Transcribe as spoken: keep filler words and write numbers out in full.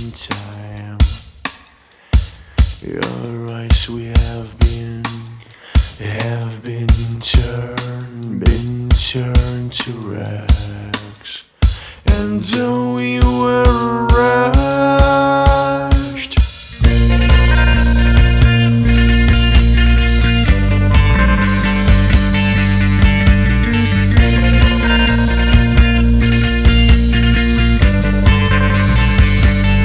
time. Your eyes we have been, have been turned, been turned to rags. And though we were